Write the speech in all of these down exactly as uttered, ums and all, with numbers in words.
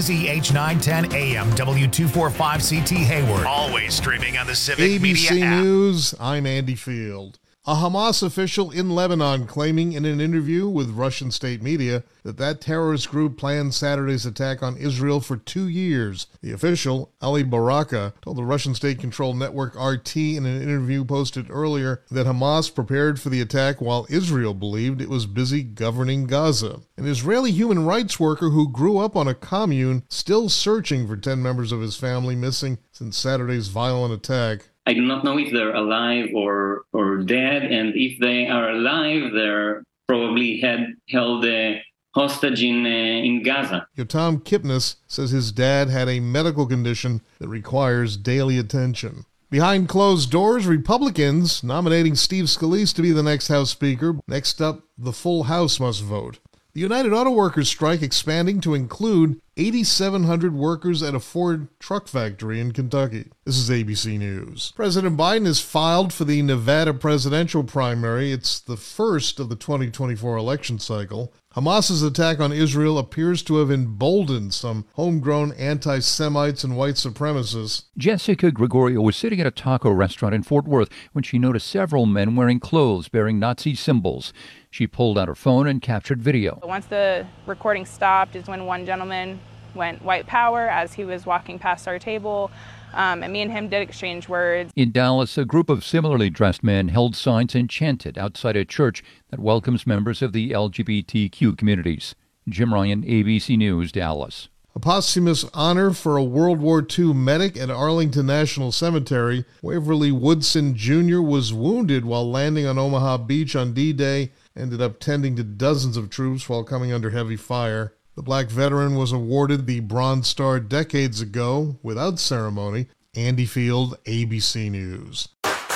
Z H nine ten A M, W two forty-five C T Hayward. Always streaming on the Civic A B C Media app. News, I'm Andy Field. A Hamas official in Lebanon claiming in an interview with Russian state media that that terrorist group planned Saturday's attack on Israel for two years. The official, Ali Baraka, told the Russian state-controlled network R T in an interview posted earlier that Hamas prepared for the attack while Israel believed it was busy governing Gaza. An Israeli human rights worker who grew up on a commune still searching for ten members of his family missing since Saturday's violent attack. I do not know if they're alive or or dead, and if they are alive, they're probably had, held uh, hostage in uh, in Gaza. Yotam Kipnis says his dad had a medical condition that requires daily attention. Behind closed doors, Republicans nominating Steve Scalise to be the next House Speaker. Next up, the full House must vote. The United Auto Workers strike expanding to include eight thousand seven hundred workers at a Ford truck factory in Kentucky. This is A B C News. President Biden has filed for the Nevada presidential primary. It's the first of the twenty twenty-four election cycle. Hamas's attack on Israel appears to have emboldened some homegrown anti-Semites and white supremacists. Jessica Gregorio was sitting at a taco restaurant in Fort Worth when she noticed several men wearing clothes bearing Nazi symbols. She pulled out her phone and captured video. Once the recording stopped is when one gentleman went white power as he was walking past our table. Um, and me and him did exchange words. In Dallas, a group of similarly dressed men held signs and chanted outside a church that welcomes members of the L G B T Q communities. Jim Ryan, A B C News, Dallas. A posthumous honor for a World War Two medic at Arlington National Cemetery. Waverly Woodson Junior was wounded while landing on Omaha Beach on D-Day, ended up tending to dozens of troops while coming under heavy fire. The black veteran was awarded the Bronze Star decades ago without ceremony. Andy Field, A B C News.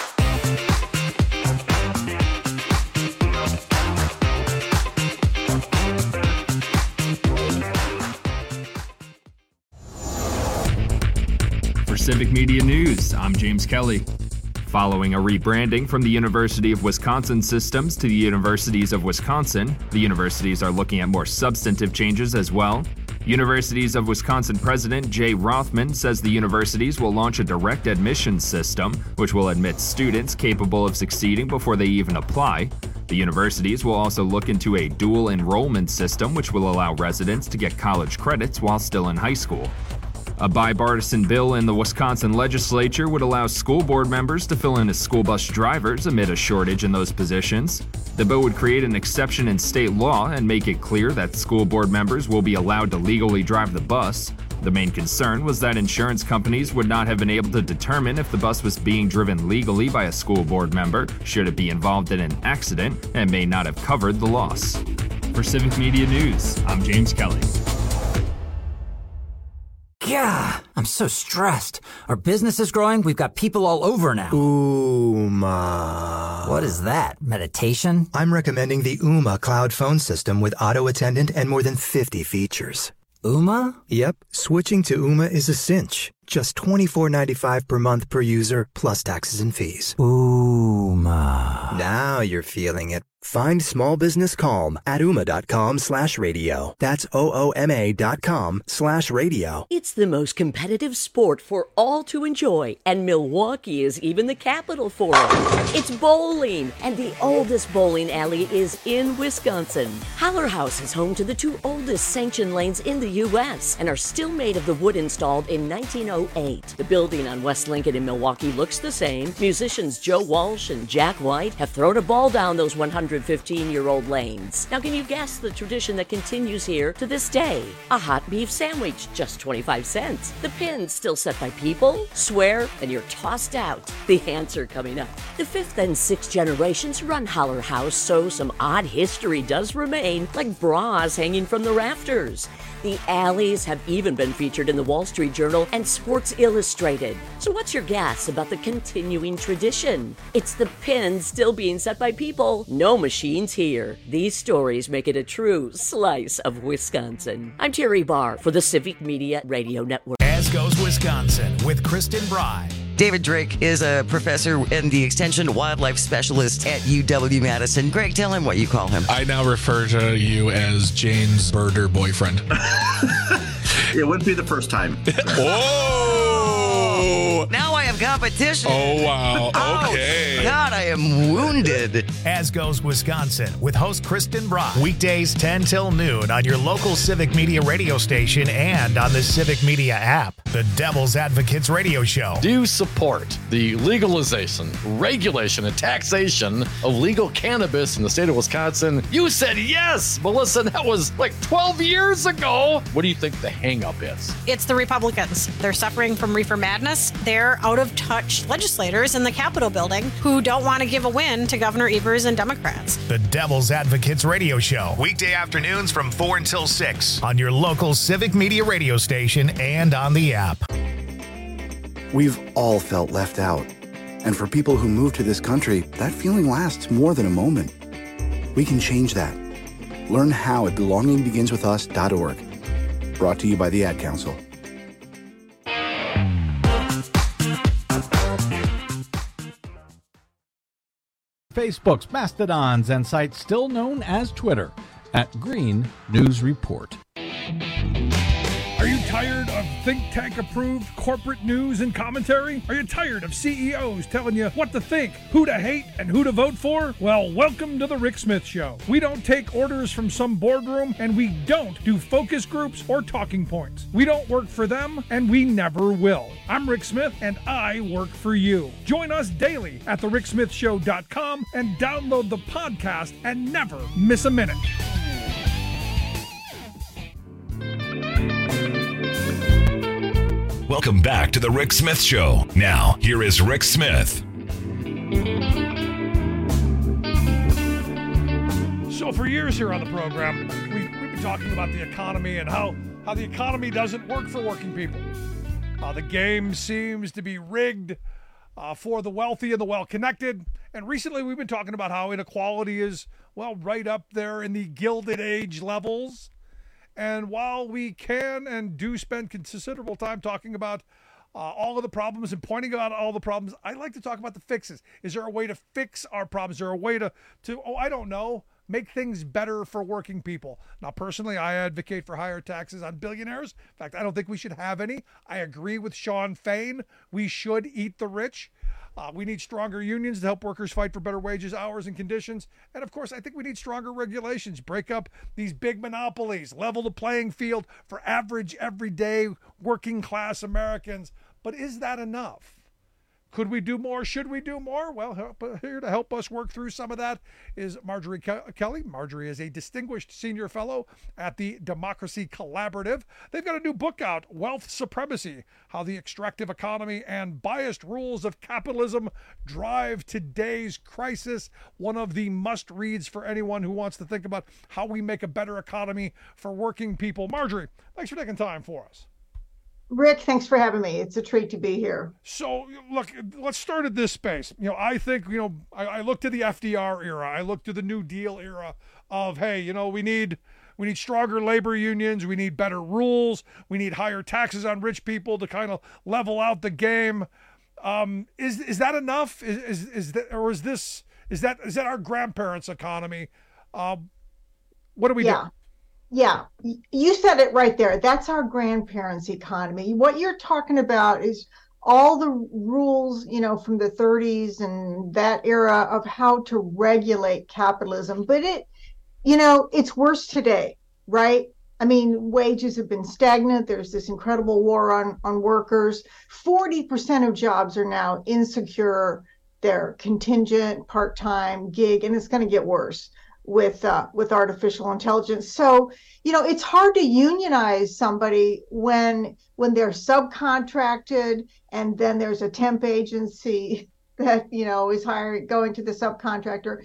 For Civic Media News, I'm James Kelly. Following a rebranding from the University of Wisconsin Systems to the Universities of Wisconsin, the universities are looking at more substantive changes as well. Universities of Wisconsin President Jay Rothman says the universities will launch a direct admissions system, which will admit students capable of succeeding before they even apply. The universities will also look into a dual enrollment system, which will allow residents to get college credits while still in high school. A bipartisan bill in the Wisconsin legislature would allow school board members to fill in as school bus drivers amid a shortage in those positions. The bill would create an exception in state law and make it clear that school board members will be allowed to legally drive the bus. The main concern was that insurance companies would not have been able to determine if the bus was being driven legally by a school board member, should it be involved in an accident, and may not have covered the loss. For Civic Media News, I'm James Kelly. Yeah, I'm so stressed. Our business is growing. We've got people all over now. Ooma. What is that? Meditation? I'm recommending the Ooma cloud phone system with auto attendant and more than fifty features. Ooma? Yep, switching to Ooma is a cinch. Just twenty-four ninety-five per month per user, plus taxes and fees. Ooma. Now you're feeling it. Find small business calm at ooma.com slash radio. That's O-O-M-A dot com slash radio. It's the most competitive sport for all to enjoy, and Milwaukee is even the capital for it. It's bowling, and the oldest bowling alley is in Wisconsin. Haller House is home to the two oldest sanctioned lanes in the U S and are still made of the wood installed in nineteen oh eight. The building on West Lincoln in Milwaukee looks the same. Musicians Joe Walsh and Jack White have thrown a ball down those one hundred fifteen-year-old lanes. Now, can you guess the tradition that continues here to this day? A hot beef sandwich, just twenty-five cents. The pins still set by people. Swear, and you're tossed out. The answer coming up. The fifth and sixth generations run Haller House, so some odd history does remain, like bras hanging from the rafters. The alleys have even been featured in the Wall Street Journal and Sports Illustrated. So what's your guess about the continuing tradition? It's the pins still being set by people. No machines here. These stories make it a true slice of Wisconsin. I'm Terry Barr for the Civic Media Radio Network. As goes Wisconsin with Kristen Bry. David Drake is a professor and the Extension Wildlife Specialist at U W-Madison. Greg, tell him what you call him. I now refer to you as Jane's birder boyfriend. It wouldn't be the first time. Oh! Now I have competition. Oh, wow. Okay. Oh, God, I am wounded. As Goes Wisconsin with host Kristen Brock. Weekdays ten till noon on your local Civic Media radio station and on the Civic Media app. The Devil's Advocates Radio Show. Do you support the legalization, regulation, and taxation of legal cannabis in the state of Wisconsin? You said yes, Melissa. That was like twelve years ago. What do you think the hang-up is? It's the Republicans. They're suffering from reefer madness. They're out-of-touch legislators in the Capitol building who don't want to give a win to Governor Evers and Democrats. The Devil's Advocates Radio Show. Weekday afternoons from four until six on your local Civic Media radio station and on the app. We've all felt left out. And for people who move to this country, that feeling lasts more than a moment. We can change that. Learn how at belonging begins with us dot org. Brought to you by the Ad Council. Facebook's Mastodons and sites still known as Twitter at Green News Report. Are you tired of think tank approved corporate news and commentary? Are you tired of C E Os telling you what to think, who to hate, and who to vote for? Well, welcome to the Rick Smith Show. We don't take orders from some boardroom, and we don't do focus groups or talking points. We don't work for them, and we never will. I'm Rick Smith, and I work for you. Join us daily at the rick smith show dot com and download the podcast and never miss a minute. Welcome back to the Rick Smith Show. Now, here is Rick Smith. So for years here on the program, we, we've been talking about the economy and how, how the economy doesn't work for working people. Uh, the game seems to be rigged uh, for the wealthy and the well-connected. And recently we've been talking about how inequality is, well, right up there in the Gilded Age levels. And while we can and do spend considerable time talking about uh, all of the problems and pointing out all the problems, I like to talk about the fixes. Is there a way to fix our problems? Is there a way to, to oh, I don't know, make things better for working people? Now, personally, I advocate for higher taxes on billionaires. In fact, I don't think we should have any. I agree with Sean Fain. We should eat the rich. Uh, we need stronger unions to help workers fight for better wages, hours, and conditions. And of course, I think we need stronger regulations. Break up these big monopolies, level the playing field for average, everyday, working class Americans. But is that enough? Could we do more? Should we do more? Well, help, here to help us work through some of that is Marjorie Ke- Kelly. Marjorie is a distinguished senior fellow at the Democracy Collaborative. They've got a new book out, Wealth Supremacy, How the Extractive Economy and Biased Rules of Capitalism Drive Today's Crisis. One of the must-reads for anyone who wants to think about how we make a better economy for working people. Marjorie, thanks for taking time for us. Rick, thanks for having me. It's a treat to be here. So, look, let's start at this space. You know, I think, you know, I, I look to the F D R era. I look to the New Deal era of, hey, you know, we need we need stronger labor unions. We need better rules. We need higher taxes on rich people to kind of level out the game. Um, is is that enough? Is is, is that, or is this is that is that our grandparents' economy? Um, what do we yeah. do? Yeah, you said it right there. That's our grandparents' economy. What you're talking about is all the rules, you know, from the thirties and that era of how to regulate capitalism. But it, you know, it's worse today, right? I mean, wages have been stagnant. There's this incredible war on, on workers. forty percent of jobs are now insecure. They're contingent, part-time, gig, and it's going to get worse with uh, with artificial intelligence. So, you know, it's hard to unionize somebody when when they're subcontracted and then there's a temp agency that, you know, is hiring, going to the subcontractor.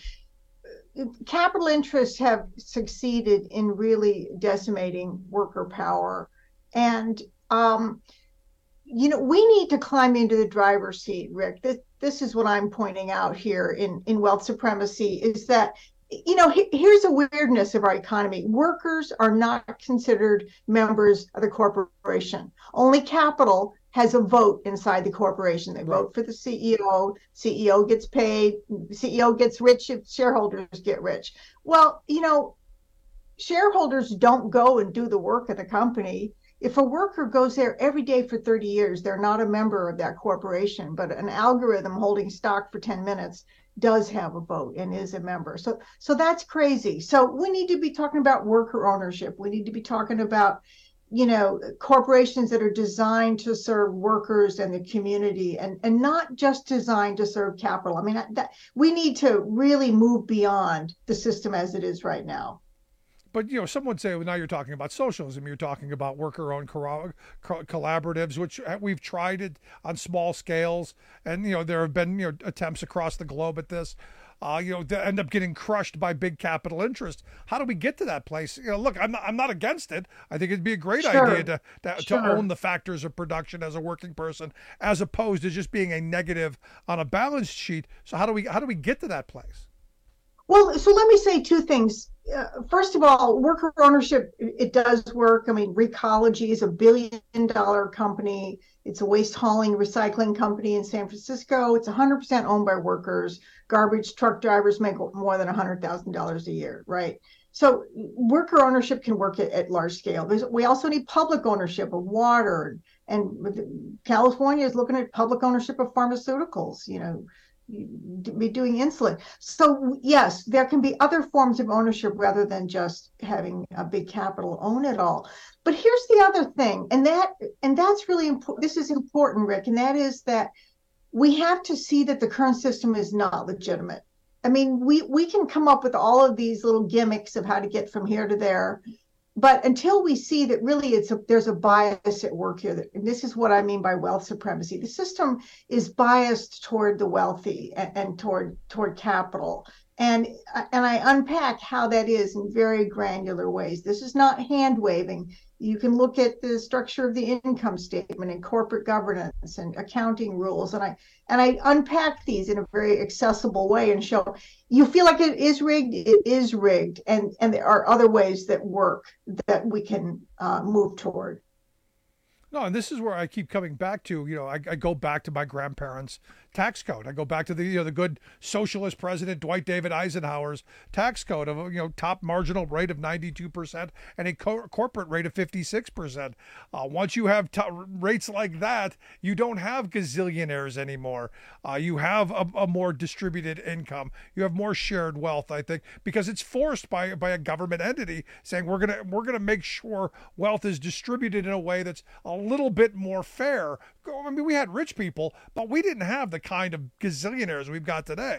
Capital interests have succeeded in really decimating worker power. And, um, you know, we need to climb into the driver's seat, Rick. This, this is what I'm pointing out here in, in Wealth Supremacy, is that you know, here's a weirdness of our economy. Workers are not considered members of the corporation. Only capital has a vote inside the corporation. They vote for the C E O. C E O gets paid. C E O gets rich if shareholders get rich. Well, you know, shareholders don't go and do the work of the company. If a worker goes there every day for thirty years, they're not a member of that corporation, but an algorithm holding stock for ten minutes does have a vote and is a member. So, so that's crazy. So we need to be talking about worker ownership. We need to be talking about, you know, corporations that are designed to serve workers and the community, and, and not just designed to serve capital. I mean, that, we need to really move beyond the system as it is right now. But, you know, some would say, well, now you're talking about socialism. You're talking about worker-owned collaboratives, which we've tried it on small scales. And, you know, there have been, you know, attempts across the globe at this, uh, you know, to end up getting crushed by big capital interest. How do we get to that place? You know, look, I'm not, I'm not against it. I think it'd be a great Sure. idea to, to, Sure. to own the factors of production as a working person, as opposed to just being a negative on a balance sheet. So how do we, how do we get to that place? Well, so let me say two things. Uh, first of all, worker ownership, it does work. I mean, Recology is a billion dollar company. It's a waste hauling, recycling company in San Francisco. It's one hundred percent owned by workers. Garbage truck drivers make more than one hundred thousand dollars a year, right? So worker ownership can work at, at large scale. There's, we also need public ownership of water. And California is looking at public ownership of pharmaceuticals, you know, be doing insulin. So yes, there can be other forms of ownership rather than just having a big capital own it all. But here's the other thing, and that and that's really important. This is important, Rick, and that is that we have to see that the current system is not legitimate. I mean, we we can come up with all of these little gimmicks of how to get from here to there, but until we see that really it's a, there's a bias at work here, that, and this is what I mean by wealth supremacy. The system is biased toward the wealthy and, and toward toward capital. And, and I unpack how that is in very granular ways. This is not hand waving. You can look at the structure of the income statement and corporate governance and accounting rules. And I and I unpack these in a very accessible way and show you feel like it is rigged, it is rigged. And, and there are other ways that work that we can uh, move toward. No, and this is where I keep coming back to, you know, I, I go back to my grandparents' tax code. I go back to the, you know, the good socialist president, Dwight David Eisenhower's tax code of, you know, top marginal rate of ninety-two percent and a co- corporate rate of fifty-six percent. Uh, once you have t- rates like that, you don't have gazillionaires anymore. Uh, you have a, a more distributed income. You have more shared wealth, I think, because it's forced by by a government entity saying we're gonna we're gonna make sure wealth is distributed in a way that's a little bit more fair. I mean, we had rich people, but we didn't have the kind of gazillionaires we've got today.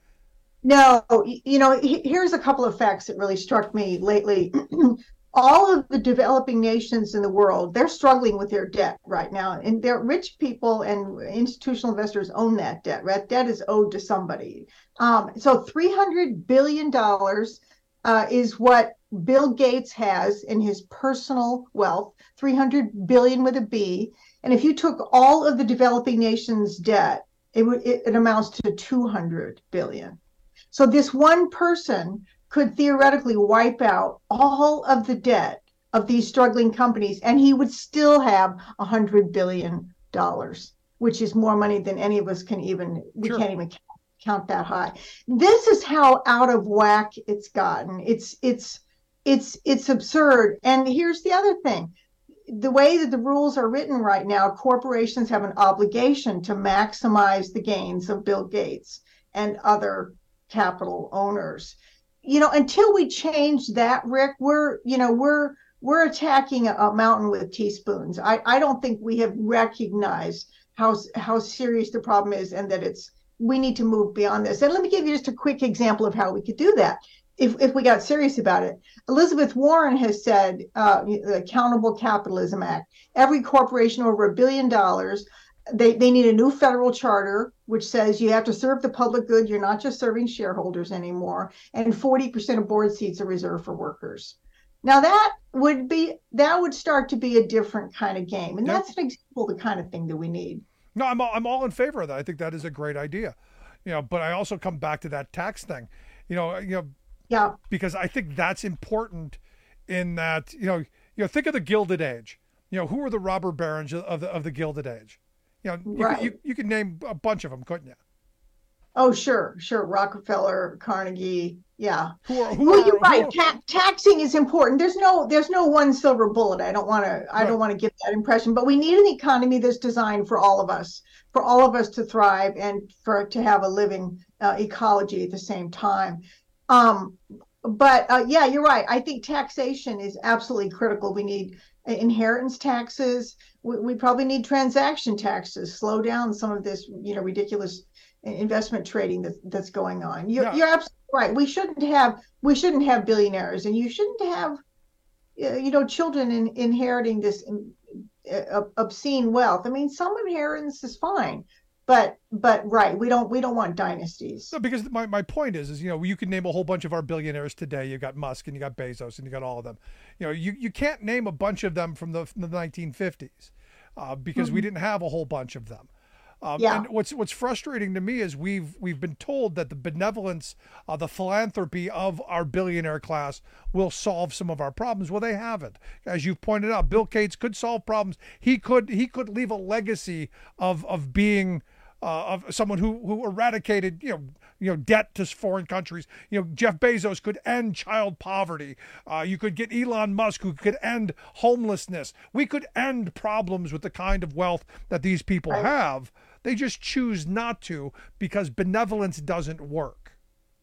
No, you know, here's a couple of facts that really struck me lately. All of the developing nations in the world, they're struggling with their debt right now. And their rich people and institutional investors own that debt. That debt is owed to somebody. Um, so three hundred billion dollars uh, is what Bill Gates has in his personal wealth, three hundred billion with a B. And if you took all of the developing nations' debt, it would it, it amounts to two hundred billion. So this one person could theoretically wipe out all of the debt of these struggling companies, and he would still have one hundred billion dollars, which is more money than any of us can even, we Sure. can't even count, count that high. This is how out of whack it's gotten. It's, it's, it's, it's absurd. And here's the other thing. The way that the rules are written right now, corporations have an obligation to maximize the gains of Bill Gates and other capital owners. You know, until we change that, Rick, we're, you know, we're, we're attacking a, a mountain with teaspoons. I, I don't think we have recognized how, how serious the problem is, and that it's, we need to move beyond this. And let me give you just a quick example of how we could do that if, if we got serious about it. Elizabeth Warren has said, uh, the Accountable Capitalism Act, every corporation over a billion dollars, They they need a new federal charter, which says you have to serve the public good. You're not just serving shareholders anymore. And forty percent of board seats are reserved for workers. Now that would be, that would start to be a different kind of game. And Yep. that's an example of the kind of thing that we need. No, I'm all, I'm all in favor of that. I think that is a great idea. You know, but I also come back to that tax thing. You know, you know, yeah, because I think that's important in that, you know, you know, think of the Gilded Age. You know, who were the robber barons of the of the Gilded Age? You know, you, Right. could, you you could name a bunch of them, couldn't you? Oh, sure, sure. Rockefeller, Carnegie. Yeah. Who are, who well, are, you're right. Are, Ta- taxing is important. There's no, there's no one silver bullet. I don't want to, I right. don't want to give that impression. But we need an economy that's designed for all of us, for all of us to thrive and for to have a living uh, ecology at the same time. Um, but uh, yeah, you're right. I think taxation is absolutely critical. We need inheritance taxes. We, we probably need transaction taxes. Slow down some of this, you know, ridiculous investment trading that, that's going on. You're, yeah. you're absolutely right. We shouldn't have we shouldn't have billionaires, and you shouldn't have uh, you know children in, inheriting this uh, obscene wealth. I mean, some inheritance is fine, but but right, we don't we don't want dynasties. No, because my, my point is is you know you can name a whole bunch of our billionaires today. You got Musk and you got Bezos and you got all of them. You know you, you can't name a bunch of them from the, from the nineteen fifties uh, because mm-hmm. we didn't have a whole bunch of them. Um, yeah. And what's what's frustrating to me is we've we've been told that the benevolence, uh, the philanthropy of our billionaire class will solve some of our problems. Well, they haven't. As you've pointed out, Bill Gates could solve problems. He could he could leave a legacy of of being uh, of someone who who eradicated you know you know debt to foreign countries. You know Jeff Bezos could end child poverty. Uh, you could get Elon Musk who could end homelessness. We could end problems with the kind of wealth that these people right. have. They just choose not to because benevolence doesn't work.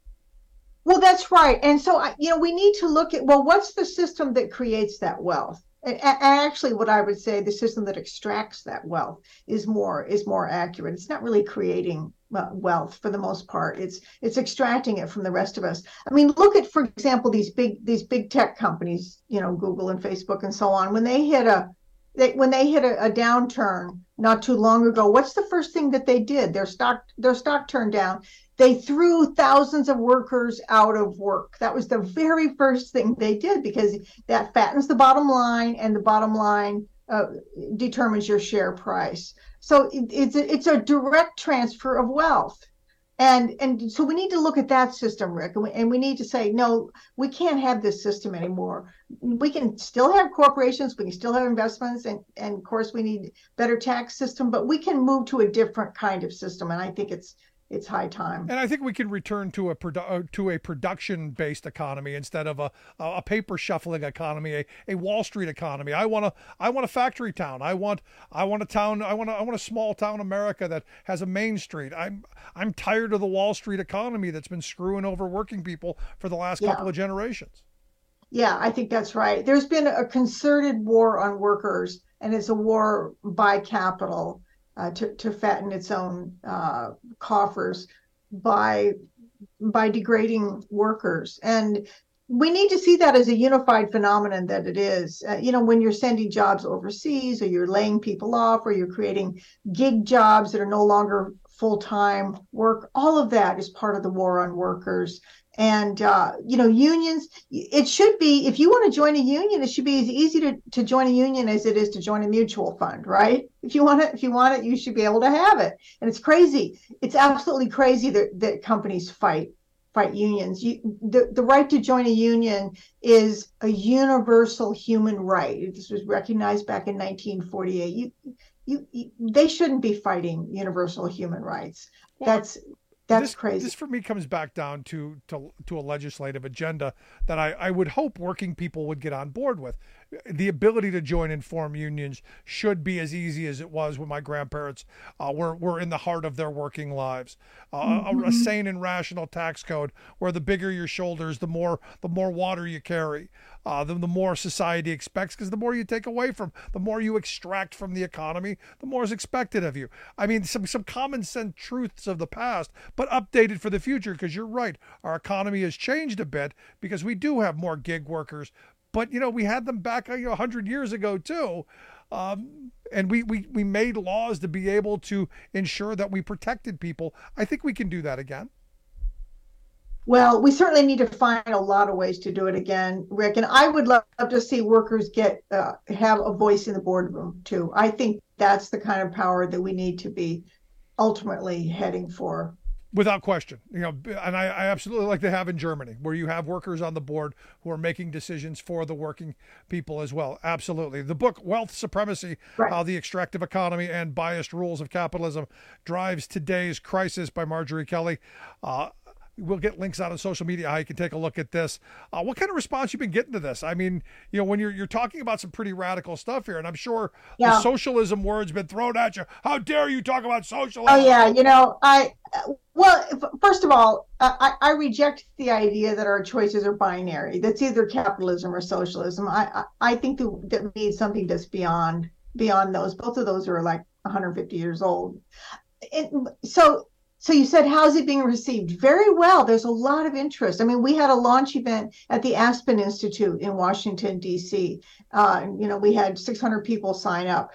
Well, that's right. And so, you know, we need to look at, well, what's the system that creates that wealth? And, and actually, what I would say, the system that extracts that wealth is more is more accurate. It's not really creating uh, wealth for the most part. It's it's extracting it from the rest of us. I mean, look at, for example, these big these big tech companies, you know, Google and Facebook and so on. When they hit a They, when they hit a, a downturn not too long ago, what's the first thing that they did? Their stock, their stock turned down. They threw thousands of workers out of work. That was the very first thing they did because that fattens the bottom line, and the bottom line uh, determines your share price. So it, it's a, it's a direct transfer of wealth. And and so we need to look at that system, Rick, and we, and we need to say, no, we can't have this system anymore. We can still have corporations, we can still have investments, and, and of course we need better tax system, but we can move to a different kind of system, and I think it's it's high time. And I think we can return to a produ- to a production-based economy instead of a a paper shuffling economy, a, a Wall Street economy. I want a I want a factory town. I want I want a town. I want a, I want a small town America that has a main street. I'm I'm tired of the Wall Street economy that's been screwing over working people for the last yeah. couple of generations. Yeah, I think that's right. There's been a concerted war on workers, and it's a war by capital. Uh, to, to fatten its own uh, coffers by by degrading workers. And we need to see that as a unified phenomenon that it is. Uh, you know, when you're sending jobs overseas, or you're laying people off, or you're creating gig jobs that are no longer full-time work, all of that is part of the war on workers. And, uh, you know, unions, it should be, if you want to join a union, it should be as easy to, to join a union as it is to join a mutual fund, right? If you want it, if you want it, you should be able to have it. And it's crazy. It's absolutely crazy that, that companies fight, fight unions. You, the, the right to join a union is a universal human right. This was recognized back in nineteen forty-eight. You, you, you they shouldn't be fighting universal human rights. Well, That's That's this, crazy. This for me comes back down to to, to a legislative agenda that I, I would hope working people would get on board with. The ability to join and form unions should be as easy as it was when my grandparents uh, were, were in the heart of their working lives. Uh, mm-hmm. a, a sane and rational tax code where the bigger your shoulders, the more the more water you carry, uh, the, the more society expects, because the more you take away from, the more you extract from the economy, the more is expected of you. I mean, some, some common sense truths of the past, but updated for the future, because you're right. Our economy has changed a bit because we do have more gig workers. But, you know, we had them back you know, one hundred years ago, too. Um, and we, we, we made laws to be able to ensure that we protected people. I think we can do that again. Well, we certainly need to find a lot of ways to do it again, Rick. And I would love to see workers get uh, have a voice in the boardroom, too. I think that's the kind of power that we need to be ultimately heading for. Without question, you know, and I, I absolutely like to have in Germany, where you have workers on the board who are making decisions for the working people as well. Absolutely. The book, Wealth Supremacy, right. How the Extractive Economy and Biased Rules of Capitalism Drives Today's Crisis by Marjorie Kelly. Uh, We'll get links out on social media how you can take a look at this. Uh, what kind of response you been getting to this? I mean, you know, when you're you're talking about some pretty radical stuff here, and I'm sure yeah. the socialism word's been thrown at you. How dare you talk about socialism? Oh yeah, you know, I well, first of all, I, I reject the idea that our choices are binary. That's either capitalism or socialism. I I, I think that, that we need something that's beyond beyond those. Both of those are like one hundred fifty years old. It, so. So you said, how's it being received? Very well. There's a lot of interest. I mean, we had a launch event at the Aspen Institute in Washington, D C. Uh, you know, we had six hundred people sign up.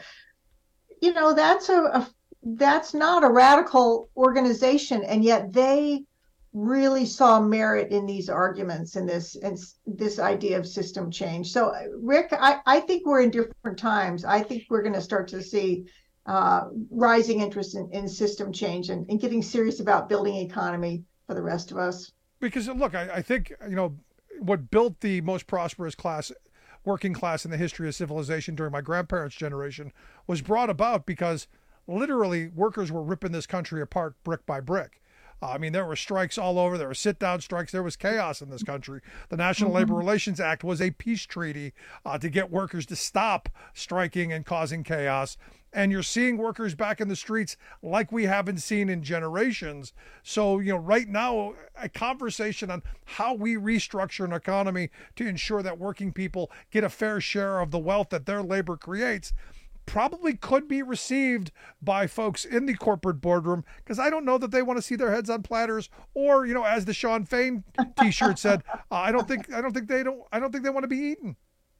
You know, that's a, a that's not a radical organization, and yet they really saw merit in these arguments and this and this idea of system change. So, Rick, I, I think we're in different times. I think we're going to start to see uh, rising interest in, in system change and, and getting serious about building economy for the rest of us. Because look, I, I think, you know, what built the most prosperous class, working class in the history of civilization during my grandparents' generation was brought about because literally workers were ripping this country apart brick by brick. Uh, I mean, there were strikes all over. There were sit-down strikes. There was chaos in this country. The National mm-hmm. Labor Relations Act was a peace treaty uh, to get workers to stop striking and causing chaos. And you're seeing workers back in the streets like we haven't seen in generations. So, you know, right now, a conversation on how we restructure an economy to ensure that working people get a fair share of the wealth that their labor creates probably could be received by folks in the corporate boardroom, because I don't know that they want to see their heads on platters, or, you know, as the Sean Fain T-shirt said, uh, I don't think I don't think they don't I don't think they want to be eaten.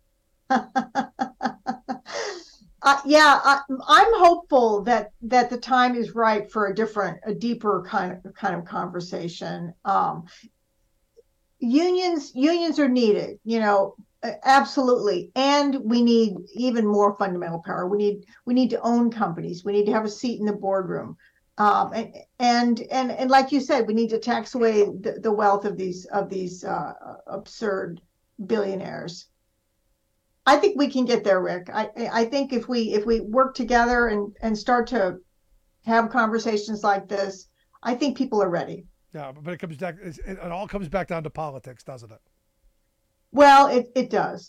Uh, yeah, I, I'm hopeful that that the time is right for a different, a deeper kind of kind of conversation. Um, unions unions are needed, you know, absolutely, and we need even more fundamental power. We need we need to own companies. We need to have a seat in the boardroom, um, and and and and like you said, we need to tax away the, the wealth of these of these uh, absurd billionaires. I think we can get there, Rick. I I think if we if we work together and, and start to have conversations like this, I think people are ready. Yeah, but it comes back. It all comes back down to politics, doesn't it? Well, it it does.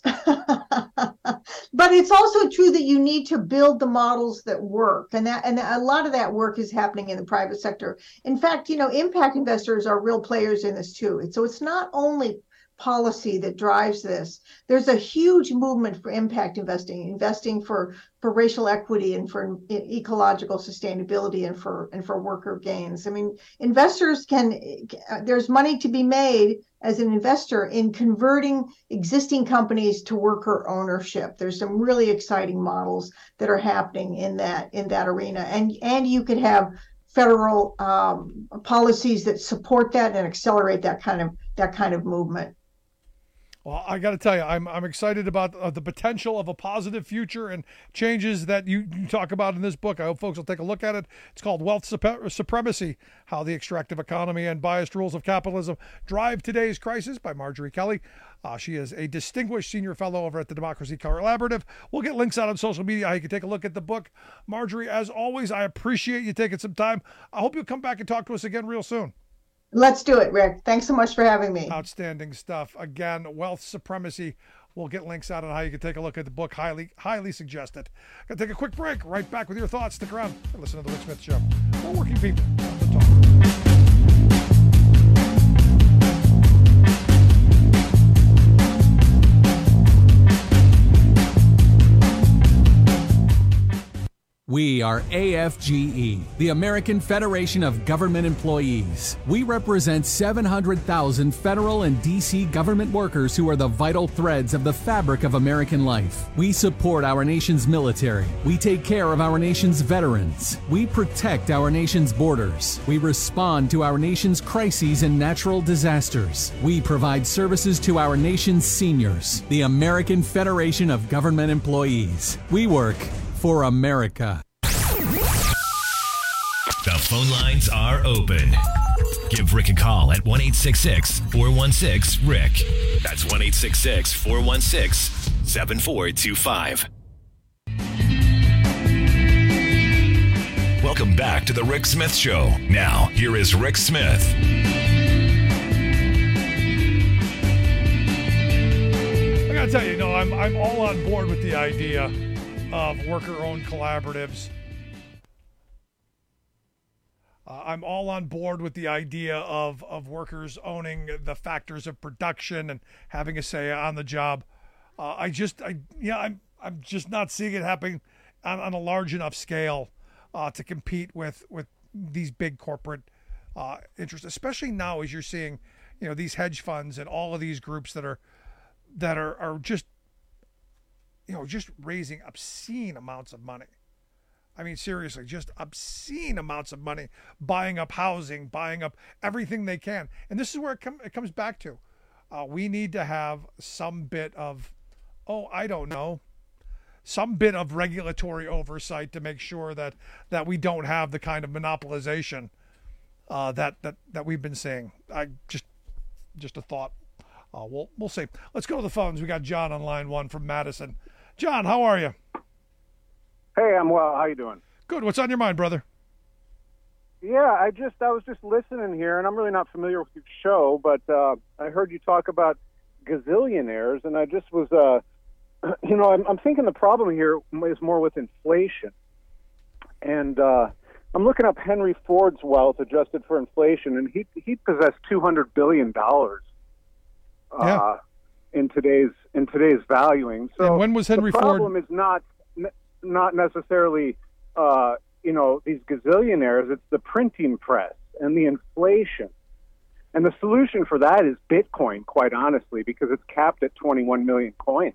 But it's also true that you need to build the models that work, and that and a lot of that work is happening in the private sector. In fact, you know, impact investors are real players in this too. So it's not only policy that drives this. There's a huge movement for impact investing, investing for, for racial equity and for ecological sustainability and for and for worker gains. I mean, investors can, there's money to be made as an investor in converting existing companies to worker ownership. There's some really exciting models that are happening in that in that arena. And and you could have federal um, policies that support that and accelerate that kind of that kind of movement. Well, I got to tell you, I'm I'm excited about uh, the potential of a positive future and changes that you, you talk about in this book. I hope folks will take a look at it. It's called Wealth Supe- Supremacy, How the Extractive Economy and Biased Rules of Capitalism Drive Today's Crisis by Marjorie Kelly. Uh, she is a distinguished senior fellow over at the Democracy Collaborative. We'll get links out on social media how you can take a look at the book. Marjorie, as always, I appreciate you taking some time. I hope you'll come back and talk to us again real soon. Let's do it, Rick. Thanks so much for having me. Outstanding stuff. Again, Wealth Supremacy. We'll get links out on how you can take a look at the book. Highly, highly suggest it. Gonna take a quick break. Right back with your thoughts. Stick around and listen to The Rick Smith Show. For working people. The talk. We are A F G E, the American Federation of Government Employees. We represent seven hundred thousand federal and D C government workers who are the vital threads of the fabric of American life. We support our nation's military. We take care of our nation's veterans. We protect our nation's borders. We respond to our nation's crises and natural disasters. We provide services to our nation's seniors. The American Federation of Government Employees. We work for America. The phone lines are open. Give Rick a call at one eight six six, four one six, R I C K. That's one eight six six, four one six, seven four two five. Welcome back to the Rick Smith Show. Now, here is Rick Smith. I gotta tell you, no, I'm I'm all on board with the idea of worker-owned collaboratives. Uh, I'm all on board with the idea of of workers owning the factors of production and having a say on the job. Uh, I just, I yeah, I'm I'm just not seeing it happening on, on a large enough scale uh, to compete with with these big corporate uh, interests, especially now as you're seeing, you know, these hedge funds and all of these groups that are that are are just, you know, just raising obscene amounts of money. I mean, seriously, just obscene amounts of money, buying up housing, buying up everything they can. And this is where it, com- it comes back to. Uh, we need to have some bit of, oh, I don't know, some bit of regulatory oversight to make sure that that we don't have the kind of monopolization uh, that, that, that we've been seeing. I just just a thought. Uh, we'll, we'll see. Let's go to the phones. We got John on line one from Madison. John, how are you? Hey, I'm well. How you doing? Good. What's on your mind, brother? Yeah, I just I was just listening here, and I'm really not familiar with your show, but uh, I heard you talk about gazillionaires, and I just was, uh, you know, I'm, I'm thinking the problem here is more with inflation, and uh, I'm looking up Henry Ford's wealth adjusted for inflation, and he he possessed two hundred billion dollars uh, yeah. in today's in today's valuing. So and when was Henry the problem Ford? is not. not necessarily, uh, you know, these gazillionaires. It's the printing press and the inflation. And the solution for that is Bitcoin, quite honestly, because it's capped at twenty-one million coins.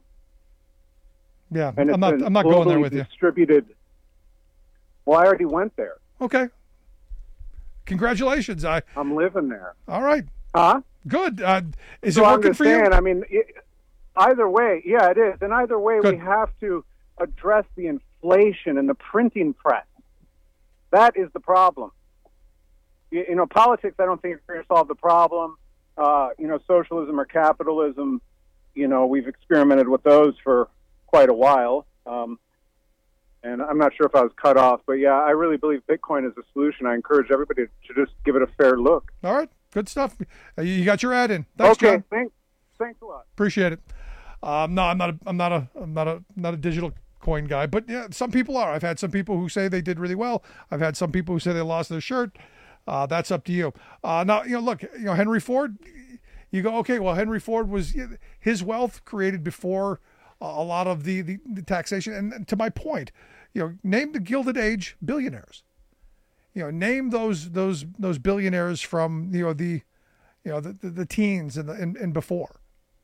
Yeah, and it's I'm not, I'm not going there with you. Distributed. Well, I already went there. Okay. Congratulations. I, I'm living there. All right. Huh? Good. Uh, is so it I'm working just for saying, you? I mean, it, either way, yeah, it is. And either way, Good. we have to address the inflation and the printing press. That is the problem. You, you know, politics, I don't think are going to solve the problem. Uh, you know, socialism or capitalism, you know, we've experimented with those for quite a while. Um, and I'm not sure if I was cut off, but yeah, I really believe Bitcoin is a solution. I encourage everybody to just give it a fair look. All right. Good stuff. Uh, you got your ad in. Thanks, okay. John. Thanks. Thanks a lot. Appreciate it. Um, no, I'm not. A, I'm not a. I'm not a. Not a digital coin guy, but yeah, some people are. I've had some people who say they did really well. I've had some people who say they lost their shirt. Uh, that's up to you. Uh, now, you know, look, you know, Henry Ford. You go, okay. Well, Henry Ford was his wealth created before uh, a lot of the, the the taxation. And, and to my point, you know, name the Gilded Age billionaires. You know, name those those those billionaires from you know the you know the the, the teens and the and, and before.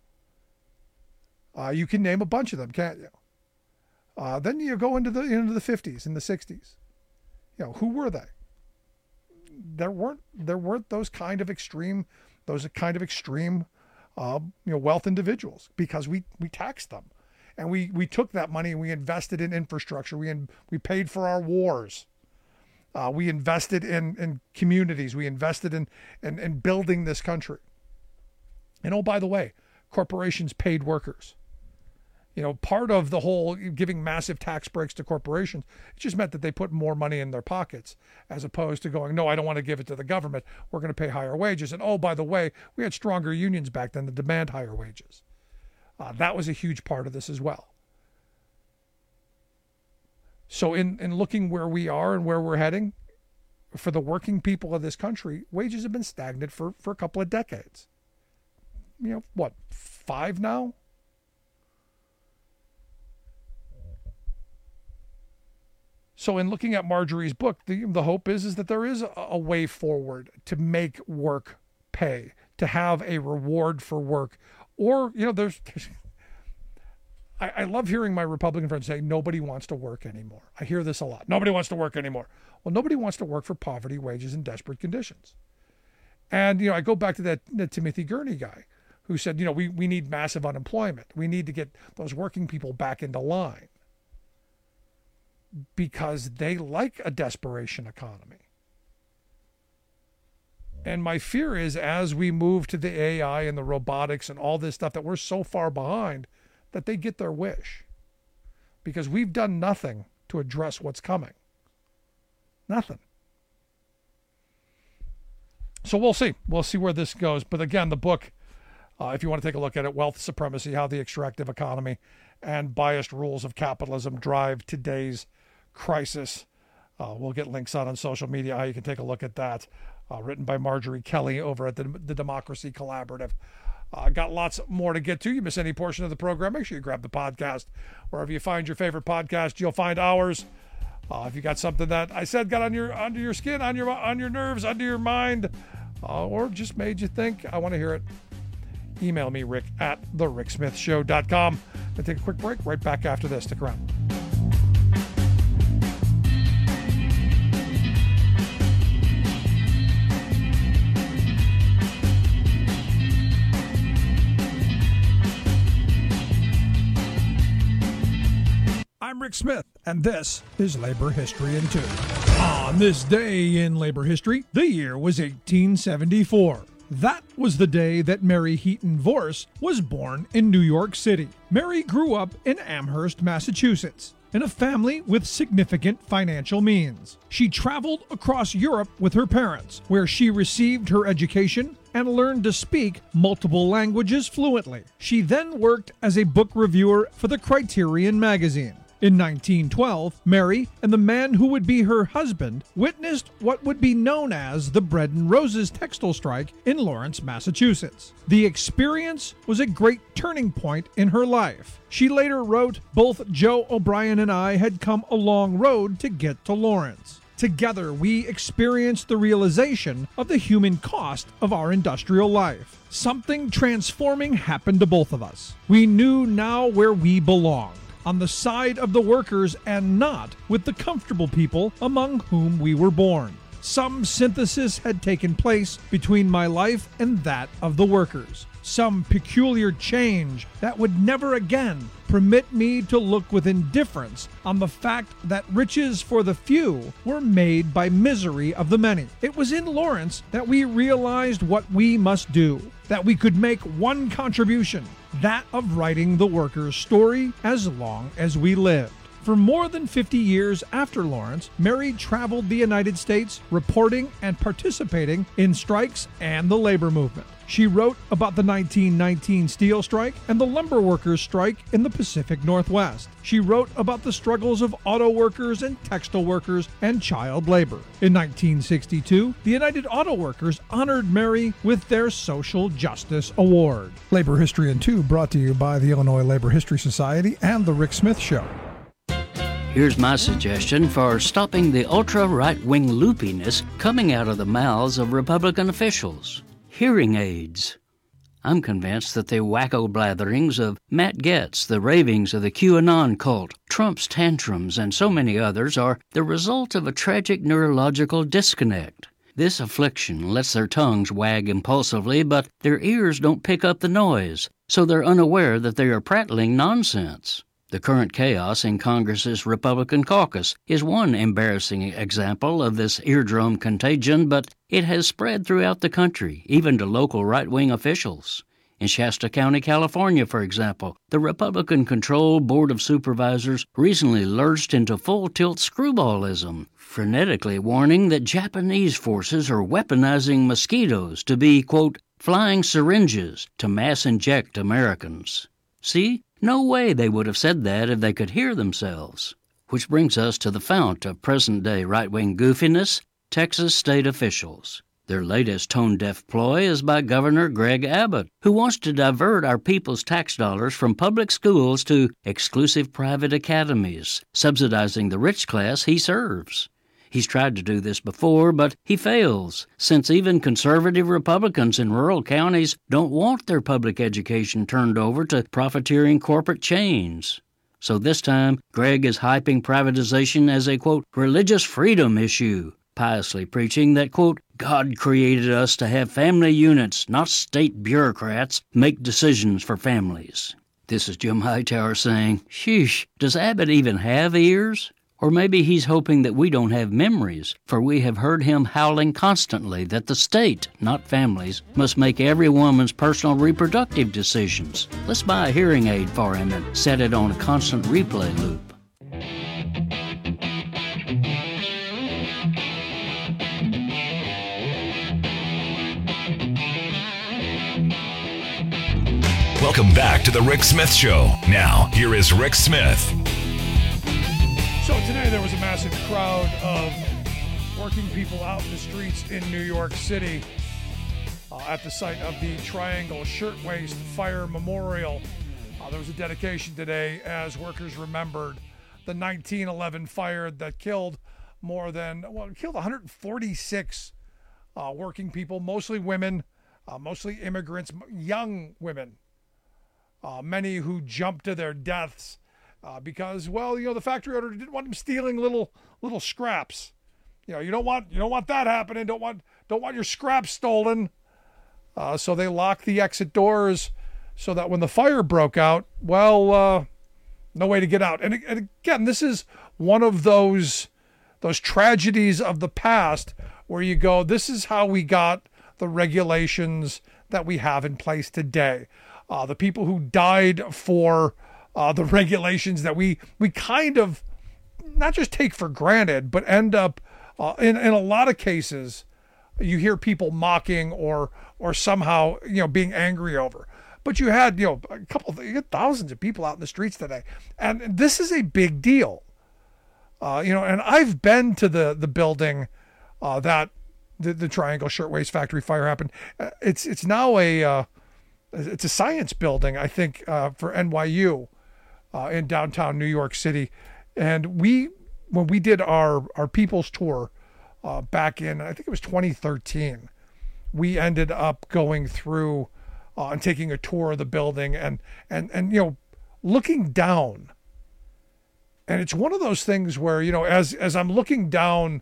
Uh, you can name a bunch of them, can't you? Uh, then you go into the into the fifties and the sixties. You know, who were they? There weren't there weren't those kind of extreme those kind of extreme uh, you know wealth individuals because we we taxed them, and we we took that money and we invested in infrastructure. We in, we paid for our wars. Uh, we invested in in communities. We invested in, in in building this country. And oh, by the way, corporations paid workers. You know, part of the whole giving massive tax breaks to corporations, it just meant that they put more money in their pockets as opposed to going, no, I don't want to give it to the government. We're going to pay higher wages. And oh, by the way, we had stronger unions back then that demand higher wages. Uh, that was a huge part of this as well. So in, in looking where we are and where we're heading, for the working people of this country, wages have been stagnant for, for a couple of decades. You know, what, five now? So in looking at Marjorie's book, the, the hope is, is that there is a, a way forward to make work pay, to have a reward for work. Or, you know, there's, there's I, I love hearing my Republican friends say nobody wants to work anymore. I hear this a lot. Nobody wants to work anymore. Well, nobody wants to work for poverty, wages, and desperate conditions. And, you know, I go back to that, that Timothy Gurney guy who said, you know, we, we need massive unemployment. We need to get those working people back into line, because they like a desperation economy. And my fear is as we move to the A I and the robotics and all this stuff that we're so far behind that they get their wish. Because we've done nothing to address what's coming. Nothing. So we'll see. We'll see where this goes. But again, the book, uh, if you want to take a look at it, Wealth Supremacy, How the Extractive Economy and Biased Rules of Capitalism Drive Today's Crisis. Uh, we'll get links out on social media, how you can take a look at that. Uh, written by Marjorie Kelly over at the, the Democracy Collaborative. Uh, got lots more to get to. You miss any portion of the program, make sure you grab the podcast. Wherever you find your favorite podcast, you'll find ours. Uh, if you got something that I said got on your under your skin, on your on your nerves, under your mind, uh, or just made you think, I want to hear it. Email me, Rick at the rick smith show dot com. We'll take a quick break. Right back after this. Stick around. I'm Rick Smith, and this is Labor History in Two. On this day in labor history, the year was eighteen seventy-four. That was the day that Mary Heaton Vorse was born in New York City. Mary grew up in Amherst, Massachusetts, in a family with significant financial means. She traveled across Europe with her parents, where she received her education and learned to speak multiple languages fluently. She then worked as a book reviewer for the Criterion magazine. In nineteen twelve, Mary and the man who would be her husband witnessed what would be known as the Bread and Roses textile strike in Lawrence, Massachusetts. The experience was a great turning point in her life. She later wrote, "Both Joe O'Brien and I had come a long road to get to Lawrence. Together, we experienced the realization of the human cost of our industrial life. Something transforming happened to both of us. We knew now where we belonged. On the side of the workers and not with the comfortable people among whom we were born. Some synthesis had taken place between my life and that of the workers. Some peculiar change that would never again permit me to look with indifference on the fact that riches for the few were made by misery of the many. It was in Lawrence that we realized what we must do, that we could make one contribution, that of writing the workers' story as long as we lived." For more than fifty years after Lawrence, Mary traveled the United States reporting and participating in strikes and the labor movement. She wrote about the nineteen nineteen steel strike and the lumber workers' strike in the Pacific Northwest. She wrote about the struggles of auto workers and textile workers and child labor. In nineteen sixty-two, the United Auto Workers honored Mary with their Social Justice Award. Labor History in Two brought to you by the Illinois Labor History Society and The Rick Smith Show. Here's my suggestion for stopping the ultra-right-wing loopiness coming out of the mouths of Republican officials. Hearing aids. I'm convinced that the wacko blatherings of Matt Gaetz, the ravings of the QAnon cult, Trump's tantrums, and so many others are the result of a tragic neurological disconnect. This affliction lets their tongues wag impulsively, but their ears don't pick up the noise, so they're unaware that they are prattling nonsense. The current chaos in Congress's Republican caucus is one embarrassing example of this eardrum contagion, but it has spread throughout the country, even to local right-wing officials. In Shasta County, California, for example, the Republican-controlled Board of Supervisors recently lurched into full-tilt screwballism, frenetically warning that Japanese forces are weaponizing mosquitoes to be, quote, flying syringes to mass-inject Americans. See? No way they would have said that if they could hear themselves. Which brings us to the fount of present-day right-wing goofiness, Texas state officials. Their latest tone-deaf ploy is by Governor Greg Abbott, who wants to divert our people's tax dollars from public schools to exclusive private academies, subsidizing the rich class he serves. He's tried to do this before, but he fails, since even conservative Republicans in rural counties don't want their public education turned over to profiteering corporate chains. So this time, Greg is hyping privatization as a, quote, religious freedom issue, piously preaching that, quote, God created us to have family units, not state bureaucrats, make decisions for families. This is Jim Hightower saying, sheesh, does Abbott even have ears? Or maybe he's hoping that we don't have memories, for we have heard him howling constantly that the state, not families, must make every woman's personal reproductive decisions. Let's buy a hearing aid for him and set it on a constant replay loop. Welcome back to the Rick Smith Show. Now, here is Rick Smith. So today there was a massive crowd of working people out in the streets in New York City uh, at the site of the Triangle Shirtwaist Fire Memorial. Uh, there was a dedication today as workers remembered the nineteen eleven fire that killed more than, well, it killed one hundred forty-six uh, working people, mostly women, uh, mostly immigrants, young women, uh, many who jumped to their deaths Uh, because, well, you know, the factory owner didn't want them stealing little little scraps. You know, you don't want you don't want that happening. Don't want don't want your scraps stolen. Uh, so they locked the exit doors so that when the fire broke out, well, uh, no way to get out. And, and again, this is one of those those tragedies of the past where you go, this is how we got the regulations that we have in place today. Uh, the people who died for Uh, the regulations that we we kind of not just take for granted, but end up uh, in in a lot of cases, you hear people mocking or or somehow you know being angry over. But you had you know a couple, you had thousands of people out in the streets today, and this is a big deal. Uh, you know, and I've been to the the building uh, that the, the Triangle Shirtwaist Factory fire happened. Uh, it's it's now a uh, it's a science building, I think, uh, for N Y U. Uh, in downtown New York City. And we, when we did our, our People's Tour uh, back in, I think it was twenty thirteen, we ended up going through uh, and taking a tour of the building and, and, and, you know, looking down. And it's one of those things where, you know, as, as I'm looking down,